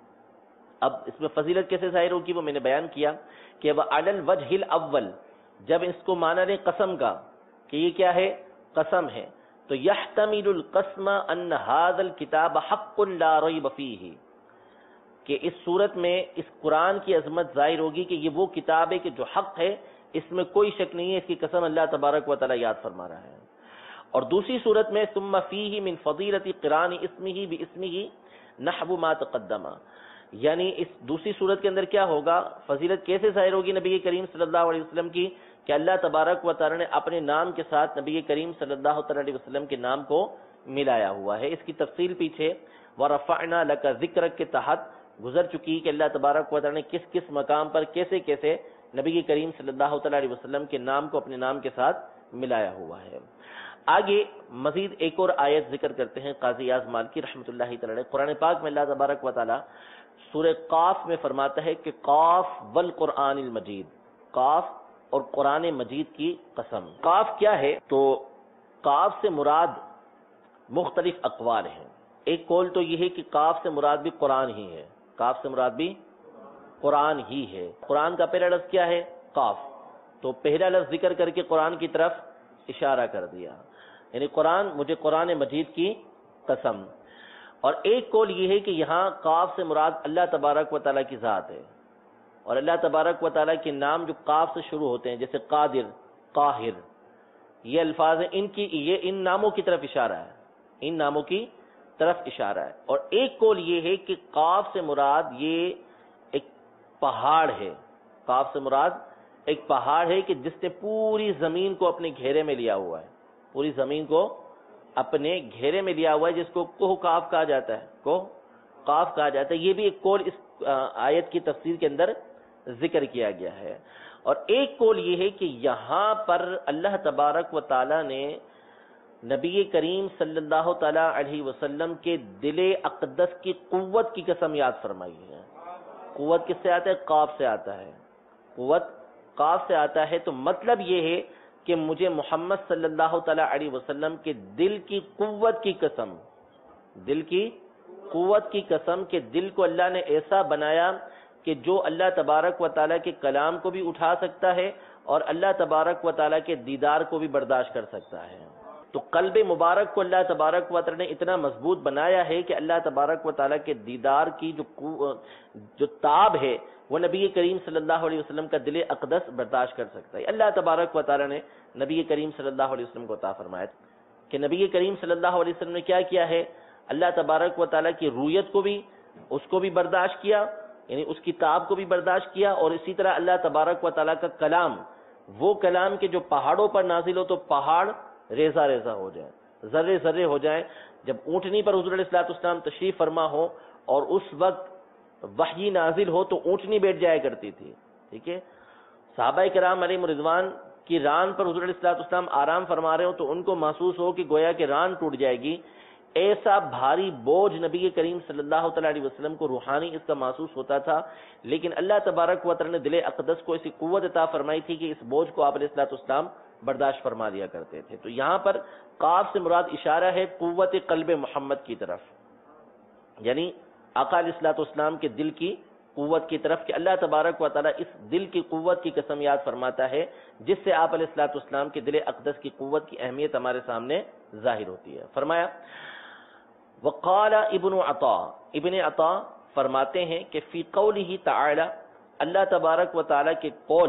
اب اس میں فضیلت کیسے ظاہر ہوگی وہ میں نے بیان کیا کہ اب علی الوجہ الاول, جب اس کو مانا لیں قسم کا کہ یہ کیا ہے, قسم ہے, تو یحتمل القسم ان هذا الكتاب حق لا ریب فیہ, کہ اس صورت میں اس قرآن کی عظمت ظاہر ہوگی کہ یہ وہ کتاب ہے کہ جو حق ہے, اس میں کوئی شک نہیں ہے, اس کی قسم اللہ تبارک و تعالی یاد فرما رہا ہے. اور دوسری صورت میں ثم فیہ من فضیلت قران اسمہ باسمہ نحو ما تقدم, یعنی اس دوسری صورت کے اندر کیا ہوگا, فضیلت کیسے ظاہر ہوگی نبی کریم صلی اللہ علیہ وسلم کی کہ اللہ تبارک و تعالی نے اپنے نام کے ساتھ نبی کریم صلی اللہ علیہ وسلم کے نام کو ملایا ہوا ہے. اس کی تفصیل پیچھے ورفعنا لک ذکرک کے تحت گزر چکی کہ اللہ تبارک و تعالی نے کس کس مقام پر کیسے کیسے نبی کریم صلی اللہ علیہ وسلم کے نام کو اپنے نام کے ساتھ ملایا ہوا ہے. آگے مزید ایک اور آیت ذکر کرتے ہیں قاضی ایاز مالکی رحمۃ اللہ تعالی. قرآن پاک میں اللہ تبارک و تعالی سورہ قاف میں فرماتا ہے کہ قاف والقرآن المجید, قاف اور قرآن مجید کی قسم. قاف کیا ہے, تو قاف سے مراد مختلف اقوال ہیں. ایک قول تو یہ ہے کہ قاف سے مراد بھی قرآن ہی ہے, قاف سے مراد بھی قرآن ہی ہے. قرآن کا پہلا لفظ کیا ہے, قاف, تو پہلا لفظ ذکر کر کے قرآن کی طرف اشارہ کر دیا, یعنی قرآن, مجھے قرآن مجید کی قسم. اور ایک قول یہ ہے کہ یہاں قاف سے مراد اللہ تبارک و تعالیٰ کی ذات ہے, اور اللہ تبارک و تعالیٰ کے نام جو قاف سے شروع ہوتے ہیں جیسے قادر, قاہر, یہ الفاظ ہیں, ان کی یہ ان ناموں کی طرف اشارہ ہے, ان ناموں کی طرف اشارہ ہے. اور ایک قول یہ ہے کہ قاف سے مراد یہ ایک پہاڑ ہے, قاف سے مراد ایک پہاڑ ہے کہ جس نے پوری زمین کو اپنے گھیرے میں لیا ہوا ہے, پوری زمین کو اپنے گھیرے میں لیا ہوا ہے, جس کو کوہ قاف کہا جاتا ہے, کوہ قاف کہا جاتا ہے. یہ بھی ایک قول اس آیت کی تفسیر کے اندر ذکر کیا گیا ہے. اور ایک قول یہ ہے کہ یہاں پر اللہ تبارک و تعالی نے نبی کریم صلی اللہ تعالی علیہ وسلم کے دل اقدس کی قوت کی قسم یاد فرمائی ہے. قوت کس سے آتا ہے, قاف سے آتا ہے, قوت قاف سے آتا ہے. تو مطلب یہ ہے کہ مجھے محمد صلی اللہ تعالی علیہ وسلم کے دل کی قوت کی قسم, دل کی قوت کی قسم کہ دل کو اللہ نے ایسا بنایا کہ جو اللہ تبارک و تعالیٰ کے کلام کو بھی اٹھا سکتا ہے اور اللہ تبارک و تعالیٰ کے دیدار کو بھی برداشت کر سکتا ہے. تو قلب مبارک کو اللہ تبارک و تعالیٰ نے اتنا مضبوط بنایا ہے کہ اللہ تبارک و تعالیٰ کے دیدار کی جو جو تاب ہے وہ نبی کریم صلی اللہ علیہ وسلم کا دل اقدس برداشت کر سکتا ہے. اللہ تبارک و تعالیٰ نے نبی کریم صلی اللہ علیہ وسلم کو عطا فرمایا کہ نبی کریم صلی اللہ علیہ وسلم نے کیا کیا ہے, اللہ تبارک و تعالیٰ کی رویت کو بھی, اس کو بھی برداشت کیا, یعنی اس کی تاب کو بھی برداشت کیا, اور اسی طرح اللہ تبارک و تعالیٰ کا کلام, وہ کلام کے جو پہاڑوں پر نازل ہو تو پہاڑ ریزہ ریزہ ہو جائے, ذرے ذرے ہو جائیں. جب اونٹنی پر حضور علیہ الصلوۃ والسلام تشریف فرما ہو اور اس وقت وحی نازل ہو تو اونٹنی بیٹھ جایا کرتی تھی, ٹھیک ہے. صحابہ کرام علیہم رضوان کی ران پر حضور علیہ الصلوۃ والسلام آرام فرما رہے ہو تو ان کو محسوس ہو کہ گویا کہ ران ٹوٹ جائے گی. ایسا بھاری بوجھ نبی کریم صلی اللہ تعالی علیہ وسلم کو روحانی اس کا محسوس ہوتا تھا, لیکن اللہ تبارک و تعالی نے دل اقدس کو ایسی قوت عطا فرمائی تھی کہ اس بوجھ کو آپ علیہ الصلوۃ والسلام برداشت فرما لیا کرتے تھے. تو یہاں پر قاف سے مراد اشارہ ہے قوت قلب محمد کی طرف, یعنی آقا علیہ الصلوۃ والسلام کے دل کی قوت کی طرف کہ اللہ تبارک و تعالیٰ اس دل کی قوت کی قسم یاد فرماتا ہے جس سے آپ علیہ الصلوۃ والسلام کے دل اقدس کی قوت کی اہمیت ہمارے سامنے ظاہر ہوتی ہے. فرمایا وقال ابن عطا، ابن عطا فرماتے ہیں کہ فی قولہ تعالی، اللہ تبارک و تعالیٰ کے قول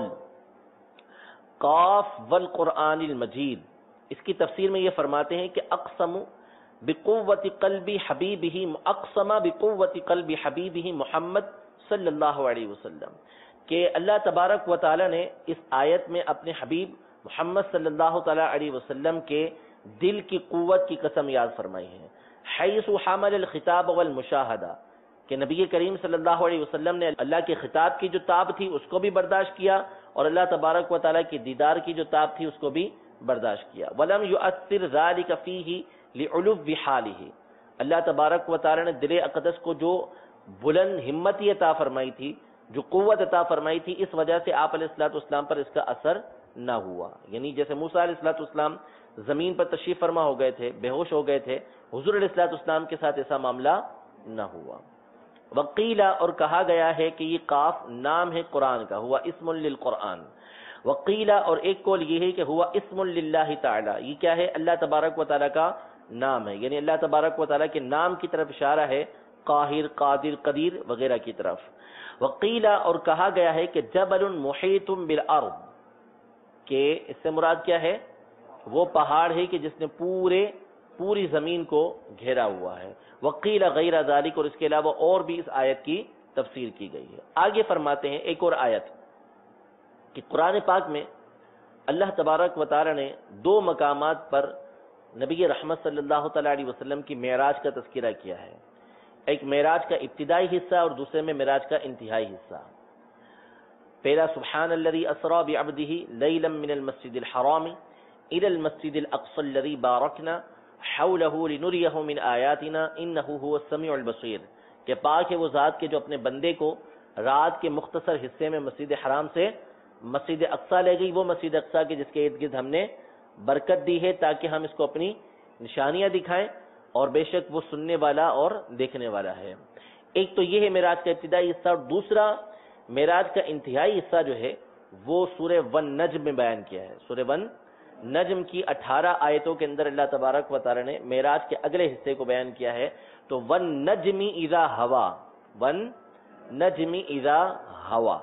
قاف والقرآن المجید، اس کی تفسیر میں یہ فرماتے ہیں کہ اقسم بقوت قلب حبیبہ، اقسم بقوت قلب حبیبہ محمد صلی اللہ علیہ وسلم، کہ اللہ تبارک و تعالیٰ نے اس آیت میں اپنے حبیب محمد صلی اللہ تعالیٰ علیہ وسلم کے دل کی قوت کی قسم یاد فرمائی ہے. حیث حمل الخطاب والمشاہدہ، کہ نبی کریم صلی اللہ علیہ وسلم نے اللہ کے خطاب کی جو تاب تھی اس کو بھی برداشت کیا، اور اللہ تبارک و تعالیٰ کی دیدار کی جو تاب تھی اس کو بھی برداشت کیا. ولم یؤثر ذلک فیہ لعلو حالہ، اللہ تبارک و تعالیٰ نے دل اقدس کو جو بلند ہمتی عطا فرمائی تھی، جو قوت عطا فرمائی تھی، اس وجہ سے آپ علیہ الصلوۃ والسلام پر اس کا اثر نہ ہوا. یعنی جیسے موسیٰ علیہ الصلوۃ والسلام زمین پر تشریف فرما ہو گئے تھے، بے ہوش ہو گئے تھے، حضور علیہ الصلوۃ والسلام کے ساتھ ایسا معاملہ نہ ہوا. وقیلا، اور کہا گیا ہے کہ یہ قاف نام ہے قرآن کا، ہوا اسم للقرآن. وقیلا، اور ایک قول یہ ہے کہ ہوا اسم للہ تعالی، یہ کیا ہے؟ اللہ تبارک و تعالیٰ کا نام ہے، یعنی اللہ تبارک و تعالیٰ کے نام کی طرف اشارہ ہے، قاہر، قادر، قدیر وغیرہ کی طرف. وقیلا، اور کہا گیا ہے کہ جبل محیط بالارض، کہ اس سے مراد کیا ہے؟ وہ پہاڑ ہے کہ جس نے پورے پوری زمین کو گھیرا ہوا ہے. وقیل غیر ذالک، اور اس کے علاوہ اور بھی اس آیت کی تفسیر کی گئی ہے. آگے فرماتے ہیں ایک اور آیت کہ قرآن پاک میں اللہ تبارک و تعالی نے دو مقامات پر نبی رحمت صلی اللہ تعالی علیہ وسلم کی معراج کا تذکرہ کیا ہے. ایک معراج کا ابتدائی حصہ اور دوسرے میں معراج کا انتہائی حصہ. پہلا سبحان الذی اسری بعبدہ لیلا من المسجد الحرام الى المسجد الاقصى الذي باركنا حوله لنريه من آیاتنا انه هو السمیع البصیر، کہ پاک ہے وہ ذات کے جو اپنے بندے کو رات کے مختصر حصے میں مسجد حرام سے مسجد اقصی لے گئی، وہ مسجد اقصی کے جس کے ارد گرد ہم نے برکت دی ہے تاکہ ہم اس کو اپنی نشانیاں دکھائیں، اور بے شک وہ سننے والا اور دیکھنے والا ہے. ایک تو یہ ہے معراج کا ابتدائی حصہ، اور دوسرا معراج کا انتہائی حصہ جو ہے وہ سورہ ون نجم میں بیان کیا ہے. سورہ ون نجم کی اٹھارہ آیتوں کے اندر اللہ تبارک و تعالی نے معراج کے اگلے حصے کو بیان کیا ہے. تو ون نجمی اذا ہوا، ون نجمی اذا ہوا،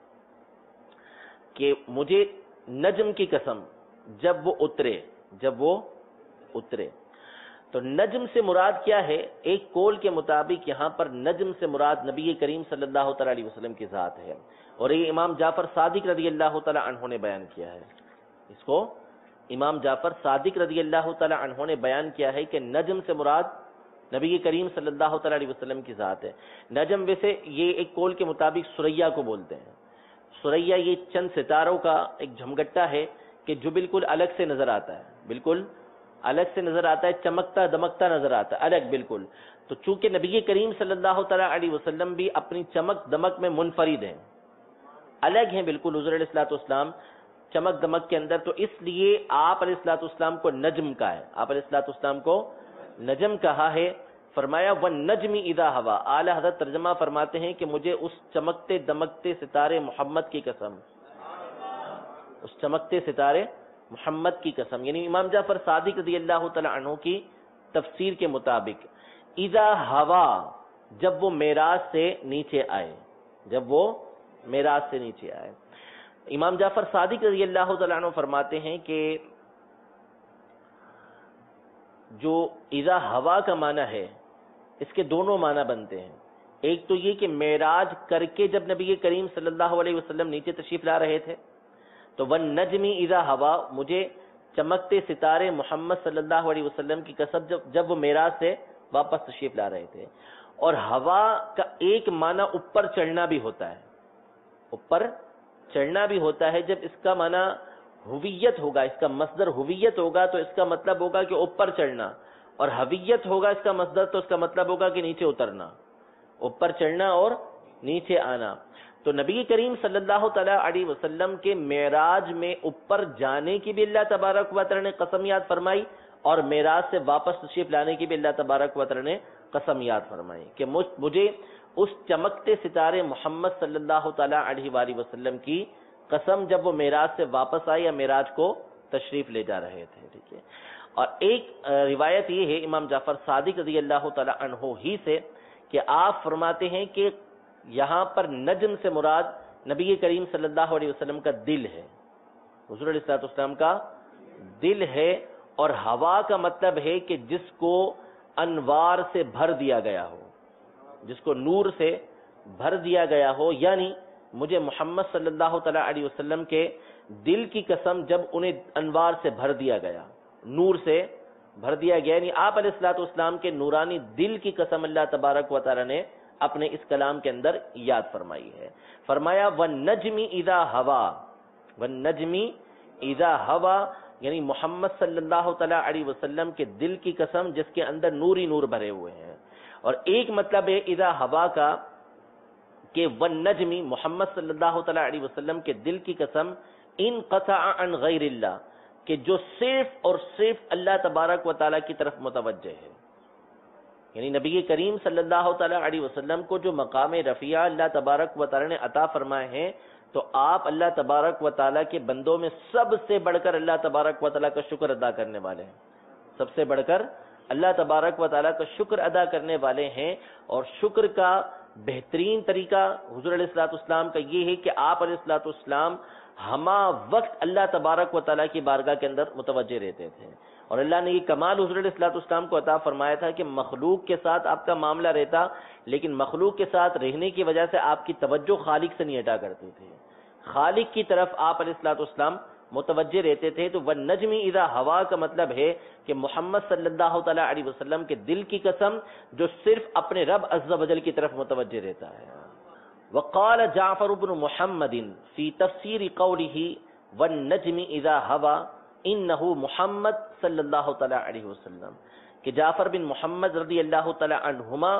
کہ مجھے نجم کی قسم جب وہ اترے، جب وہ اترے. تو نجم سے مراد کیا ہے؟ ایک قول کے مطابق یہاں پر نجم سے مراد نبی کریم صلی اللہ تعالی علیہ وسلم کی ذات ہے، اور یہ امام جعفر صادق رضی اللہ تعالی عنہ نے بیان کیا ہے. اس کو امام جعفر صادق رضی اللہ تعالی عنہ نے بیان کیا ہے کہ نجم سے مراد نبی کریم صلی اللہ تعالی علیہ وسلم کی ذات ہے. نجم ویسے یہ ایک قول کے مطابق سریا کو بولتے ہیں. سریا یہ چند ستاروں کا ایک جھمگٹا ہے کہ جو بالکل الگ سے نظر آتا ہے، بالکل الگ سے نظر آتا ہے، چمکتا دمکتا نظر آتا ہے، الگ بالکل. تو چونکہ نبی کریم صلی اللہ تعالی علیہ وسلم بھی اپنی چمک دمک میں منفرد ہیں، الگ ہیں بالکل حضور علیہ الصلوۃ والسلام چمک دمک کے اندر، تو اس لیے آپ علیہ الصلوۃ والسلام کو نجم کہا ہے، آپ علیہ الصلوۃ والسلام کو نجم کہا ہے. فرمایا وَالنَّجْمِ اِذَا هَوَىٰ، اعلیٰ حضرت ترجمہ فرماتے ہیں کہ مجھے اس چمکتے دمکتے ستارے محمد کی قسم، اس چمکتے ستارے محمد کی قسم. یعنی امام جعفر صادق رضی اللہ تعالی عنہ کی تفسیر کے مطابق اذا ہوا، جب وہ معراج سے نیچے آئے، جب وہ معراج سے نیچے آئے. امام جعفر صادق رضی اللہ تعالی عنہ فرماتے ہیں کہ جو اذا ہوا کا معنی ہے اس کے دونوں معنی بنتے ہیں. ایک تو یہ کہ معراج کر کے جب نبی کریم صلی اللہ علیہ وسلم نیچے تشریف لا رہے تھے تو وَالنَّجْمِ اِذَا ہوا، مجھے چمکتے ستارے محمد صلی اللہ علیہ وسلم کی قسم جب جب وہ معراج سے واپس تشریف لا رہے تھے. اور ہوا کا ایک معنی اوپر چڑھنا بھی ہوتا ہے، اوپر چڑھنا بھی ہوتا ہے. جب اس کا معنی ہویت ہوگا، اس کا مصدر ہویت ہوگا تو اس کا مطلب ہوگا کہ اوپر چڑھنا، اور ہویت ہوگا اس کا مصدر تو اس کا مطلب ہوگا کہ نیچے اترنا، اوپر چڑھنا اور نیچے آنا. تو نبی کریم صلی اللہ تعالی علیہ وسلم کے معراج میں اوپر جانے کی بھی اللہ تبارک و تعالی نے قسم یاد فرمائی، اور معراج سے واپس تشریف لانے کی بھی اللہ تبارک و تعالی نے قسم یاد فرمائیں کہ مجھے اس چمکتے ستارے محمد صلی اللہ تعالی علیہ وآلہ وسلم کی قسم جب وہ معراج سے واپس آئے یا معراج کو تشریف لے جا رہے تھے. ٹھیک ہے. اور ایک روایت یہ ہے امام جعفر صادق رضی اللہ تعالی عنہ ہی سے کہ آپ فرماتے ہیں کہ یہاں پر نجم سے مراد نبی کریم صلی اللہ علیہ وسلم کا دل ہے، حضور علیہ الصلوۃ والسلام کا دل ہے. اور ہوا کا مطلب ہے کہ جس کو انوار سے بھر دیا گیا ہو، جس کو نور سے بھر دیا گیا ہو. یعنی مجھے محمد صلی اللہ تعالی علیہ وسلم کے دل کی قسم جب انہیں انوار سے بھر دیا گیا، نور سے بھر دیا گیا، یعنی آپ علیہ الصلوۃ والسلام کے نورانی دل کی قسم اللہ تبارک و تعالی نے اپنے اس کلام کے اندر یاد فرمائی ہے. فرمایا وَالنَّجْمِ إِذَا هَوَى، وَالنَّجْمِ إِذَا هَوَى یعنی محمد صلی اللہ تعالی علیہ وسلم کے دل کی قسم جس کے اندر نوری نور بھرے ہوئے ہیں. اور ایک مطلب ہے اذا ہوا کا کہ والنجم محمد صلی اللہ تعالی علیہ وسلم کے دل کی قسم انقطع عن غیر اللہ کہ جو صرف اور صرف اللہ تبارک و تعالی کی طرف متوجہ ہے. یعنی نبی کریم صلی اللہ تعالی علیہ وسلم کو جو مقام رفیع اللہ تبارک و تعالی نے عطا فرمائے ہیں، تو آپ اللہ تبارک و تعالیٰ کے بندوں میں سب سے بڑھ کر اللہ تبارک و تعالیٰ کا شکر ادا کرنے والے ہیں. سب سے بڑھ کر اللہ تبارک و تعالیٰ کا شکر ادا کرنے والے ہیں. اور شکر کا بہترین طریقہ حضور علیہ الصلوۃ والسلام کا یہ ہے کہ آپ علیہ الصلوۃ والسلام ہمہ وقت اللہ تبارک و تعالیٰ کی بارگاہ کے اندر متوجہ رہتے تھے. اور اللہ نے یہ کمال حضور علیہ الصلوۃ والسلام کو عطا فرمایا تھا کہ مخلوق کے ساتھ آپ کا معاملہ رہتا، لیکن مخلوق کے ساتھ رہنے کی وجہ سے آپ کی توجہ خالق سے نہیں ہٹا کرتے تھے، خالق کی طرف آپ علیہ الصلوۃ والسلام متوجہ رہتے تھے. تو والنجم اذا ہوا کا مطلب ہے کہ محمد صلی اللہ تعالی علیہ وسلم کے دل کی قسم جو صرف اپنے رب عز و جل کی طرف متوجہ رہتا ہے. وقال جعفر بن محمد فی تفسیر قوله والنجم اذا ہوا انه محمد صلی اللہ تعالی علیہ وسلم کہ جعفر بن محمد رضی اللہ تعالی عنہما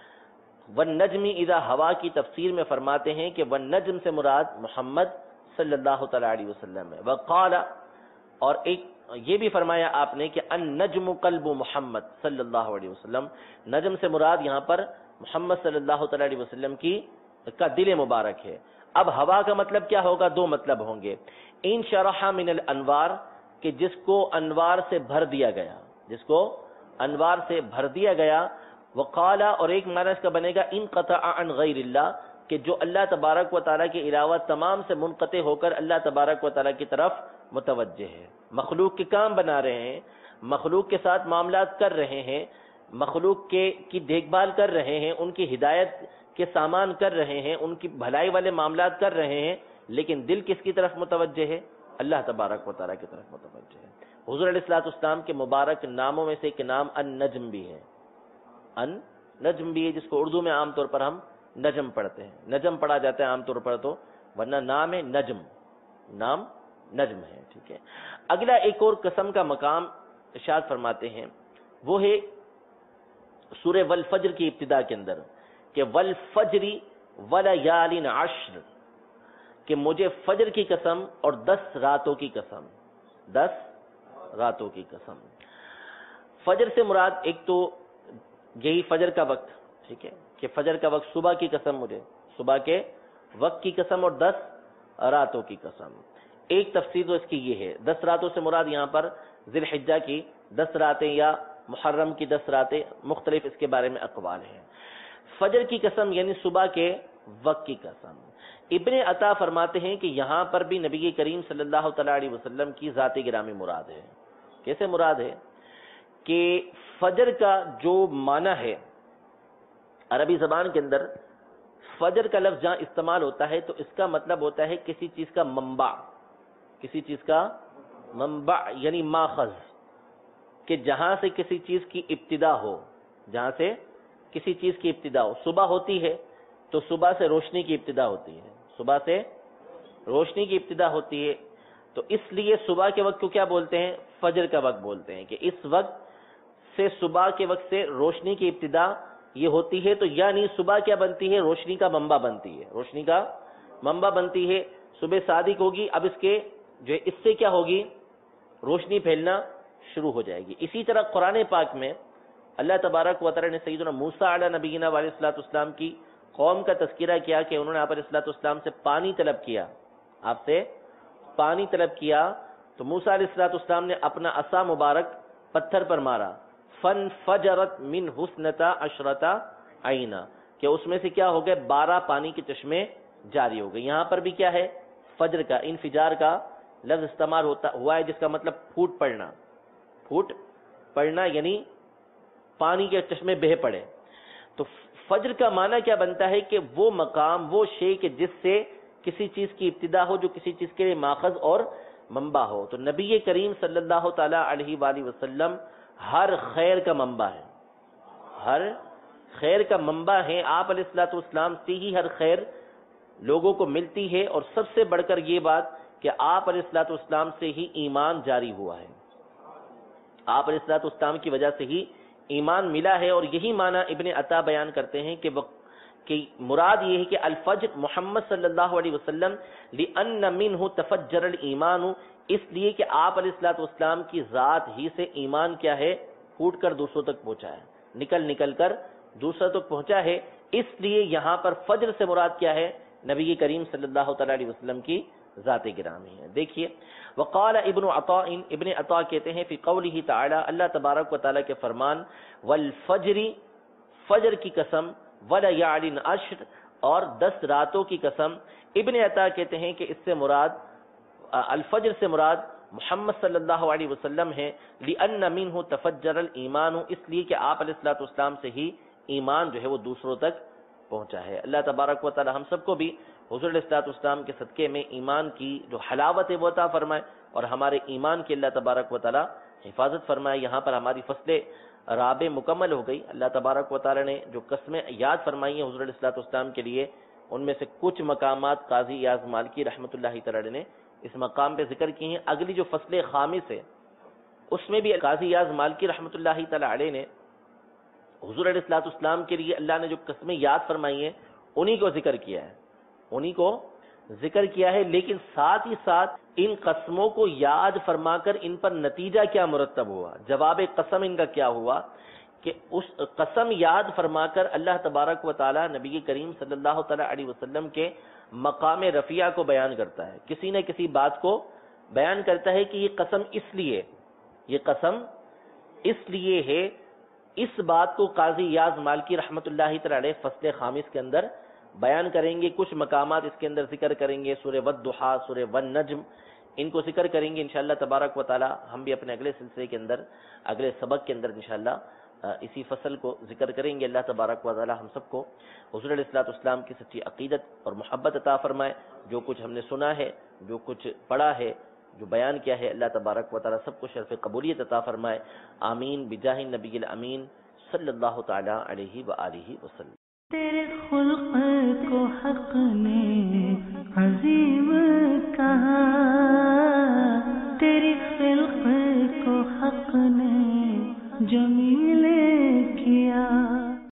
والنجم اذا ہوا کی تفسیر میں فرماتے ہیں کہ والنجم سے مراد محمد صلی اللہ تعالی علیہ وسلم ہے. وقال اور ایک یہ بھی فرمایا آپ نے کہ النجم قلب محمد صلی اللہ علیہ وسلم، نجم سے مراد یہاں پر محمد صلی اللہ تعالی علیہ وسلم کی کا دل مبارک ہے. اب ہوا کا مطلب کیا ہوگا؟ دو مطلب ہوں گے. ان شرح من الانوار کہ جس کو انوار سے بھر دیا گیا، جس کو انوار سے بھر دیا گیا. وقالا اور ایک معنی اس کا بنے گا انقطع عن غیر اللہ کہ جو اللہ تبارک و تعالیٰ کے علاوہ تمام سے منقطع ہو کر اللہ تبارک و تعالیٰ کی طرف متوجہ ہے، مخلوق کے کام بنا رہے ہیں، مخلوق کے ساتھ معاملات کر رہے ہیں، مخلوق کے کی دیکھ بھال کر رہے ہیں، ان کی ہدایت کے سامان کر رہے ہیں، ان کی بھلائی والے معاملات کر رہے ہیں، لیکن دل کس کی طرف متوجہ ہے؟ اللہ تبارک و تعالیٰ کی طرف متوجہ ہے. حضور علیہ الصلوۃ والسلام کے مبارک ناموں میں سے ایک نام النجم بھی ہے، ان نجم بھی ہے، جس کو اردو میں عام طور پر ہم نجم پڑھتے ہیں، نجم پڑھا جاتا ہے عام طور پر، تو ورنہ نام ہے نجم، نام نجم ہے. ٹھیک ہے. اگلا ایک اور قسم کا مقام ارشاد فرماتے ہیں، وہ ہے سورہ والفجر کی ابتدا کے اندر کہ والفجر ولیال عشر کہ مجھے فجر کی قسم اور دس راتوں کی قسم، دس راتوں کی قسم. فجر سے مراد ایک تو یہی فجر کا وقت، ٹھیک ہے، کہ فجر کا وقت، صبح کی قسم، مجھے صبح کے وقت کی قسم اور دس راتوں کی قسم. ایک تفسیر تو اس کی یہ ہے، دس راتوں سے مراد یہاں پر ذی الحجہ کی دس راتیں یا محرم کی دس راتیں، مختلف اس کے بارے میں اقوال ہیں. فجر کی قسم یعنی صبح کے وقت کی قسم. ابن عطا فرماتے ہیں کہ یہاں پر بھی نبی کریم صلی اللہ تعالی علیہ وسلم کی ذات گرامی مراد ہے. کیسے مراد ہے؟ کہ فجر کا جو معنی ہے عربی زبان کے اندر، فجر کا لفظ جہاں استعمال ہوتا ہے تو اس کا مطلب ہوتا ہے کسی چیز کا منبع، کسی چیز کا منبع یعنی ماخذ، کہ جہاں سے کسی چیز کی ابتدا ہو، جہاں سے کسی چیز کی ابتدا ہو. صبح ہوتی ہے تو صبح سے روشنی کی ابتدا ہوتی ہے، صبح سے روشنی کی ابتدا ہوتی ہے، تو اس لیے صبح کے وقت کو کیا بولتے ہیں؟ فجر کا وقت بولتے ہیں. کہ اس وقت سے، صبح کے وقت سے روشنی کی ابتدا یہ ہوتی ہے. تو یعنی صبح کیا بنتی ہے؟ روشنی کا منبع بنتی ہے، روشنی کا منبع بنتی ہے. صبح صادق ہوگی، اب اس کے جو اس سے کیا ہوگی؟ روشنی پھیلنا شروع ہو جائے گی. اسی طرح قرآن پاک میں اللہ تبارک و تعالی نے سیدنا موسیٰ علیہ نبینا علیہ الصلوۃ والسلام کی قوم کا تذکرہ کیا کہ انہوں نے آپ علیہ الصلوۃ والسلام سے پانی طلب کیا، آپ سے پانی طلب کیا تو موسیٰ علیہ الصلوۃ والسلام نے اپنا عصا مبارک پتھر پر مارا، فن فجرت من حسنتا عشرتا عینا، کہ اس میں سے کیا ہو گئے بارہ پانی کے چشمے جاری ہو گئے۔ یہاں پر بھی کیا ہے فجر کا انفجار کا لفظ استعمال ہوتا ہوا ہے، جس کا مطلب پھوٹ پڑنا، پھوٹ پڑنا یعنی پانی کے چشمے بہہ پڑے۔ تو فجر کا معنی کیا بنتا ہے کہ وہ مقام، وہ شے کہ جس سے کسی چیز کی ابتدا ہو، جو کسی چیز کے لیے ماخذ اور منبع ہو۔ تو نبی کریم صلی اللہ تعالی علیہ وآلہ وسلم ہر خیر کا منبع ہے، ہر خیر کا منبع ہے۔ آپ علیہ الصلوۃ والسلام سے ہی ہر خیر لوگوں کو ملتی ہے، اور سب سے بڑھ کر یہ بات کہ آپ علیہ الصلوۃ والسلام سے ہی ایمان جاری ہوا ہے، آپ علیہ الصلوۃ والسلام کی وجہ سے ہی ایمان ملا ہے۔ اور یہی معنی ابن عطا بیان کرتے ہیں کہ کہ مراد یہ ہے کہ الفجر محمد صلی اللہ علیہ وسلم لأن منہ تفجر الایمان، اس لیے کہ آپ علیہ الصلوۃ والسلام کی ذات ہی سے ایمان کیا ہے پھوٹ کر دوسروں تک پہنچا ہے، نکل نکل کر دوسروں تک پہنچا ہے۔ اس لیے یہاں پر فجر سے مراد کیا ہے نبی کریم صلی اللہ تعالی علیہ وسلم کی ذات گرامی ہے۔ دیکھیے وقال ابن عطاء، ابن عطاء کہتے ہیں فی قولہ تعالی، اللہ تبارک و تعالی کے فرمان، والفجر، فجر کی قسم، ولیال عشر، اور دس راتوں کی قسم۔ ابن عطاء کہتے ہیں کہ اس سے مراد الفجر سے مراد محمد صلی اللہ علیہ وسلم ہے، لأن منہ تفجر الایمان، اس لیے کہ آپ علیہ الصلوۃ والسلام سے ہی ایمان جو ہے وہ دوسروں تک پہنچا ہے۔ اللہ تبارک و تعالی ہم سب کو بھی حضور علیہ الصلوۃ والسلام کے صدقے میں ایمان کی جو حلاوت ہے وہ عطا فرمائے، اور ہمارے ایمان کی اللہ تبارک و تعالی حفاظت فرمائے۔ یہاں پر ہماری فصل رابع مکمل ہو گئی۔ اللہ تبارک و تعالی نے جو قسمیں یاد فرمائی ہیں حضور علیہ الصلوۃ والسلام کے لیے، ان میں سے کچھ مقامات قاضی ایاز مالکی رحمۃ اللہ تعالی نے اس مقام پہ ذکر کی ہیں۔ اگلی جو فصل خامس ہے اس میں بھی قاضی ایاز مالکی رحمۃ اللہ تعالی علیہ نے حضور علیہ الصلوۃ والسلام کے لیے اللہ نے جو قسمیں یاد فرمائی ہیں انہی کو ذکر کیا ہے، انہی کو ذکر کیا ہے، لیکن ساتھ ہی ساتھ ان قسموں کو یاد فرما کر ان پر نتیجہ کیا مرتب ہوا، جواب قسم ان کا کیا ہوا، کہ اس قسم یاد فرما کر اللہ تبارک و تعالی نبی کریم صلی اللہ تعالی علیہ وسلم کے مقام رفیع کو بیان کرتا ہے، کسی نہ کسی بات کو بیان کرتا ہے کہ یہ قسم اس لیے، یہ قسم اس لیے ہے۔ اس بات کو قاضی ایاز مالکی رحمۃ اللہ تعالی علیہ فصل خامس کے اندر بیان کریں گے، کچھ مقامات اس کے اندر ذکر کریں گے، سورہ والضحیٰ، سورہ والنجم، ان کو ذکر کریں گے انشاءاللہ تبارک و تعالی۔ ہم بھی اپنے اگلے سلسلے کے اندر، اگلے سبق کے اندر انشاءاللہ اسی فصل کو ذکر کریں گے۔ اللہ تبارک و تعالی ہم سب کو حضور علیہ الصلوۃ والسلام کی سچی عقیدت اور محبت عطا فرمائے۔ جو کچھ ہم نے سنا ہے، جو کچھ پڑھا ہے، جو بیان کیا ہے، اللہ تبارک و تعالی سب کو شرف قبولیت عطا فرمائے۔ آمین بجاہ النبی الامین صلی اللہ تعالی علیہ وآلہ وسلم۔ تیرے خلق کو حق نے عظیم کہا، تیری خلق کو حق نے جمیل کیا۔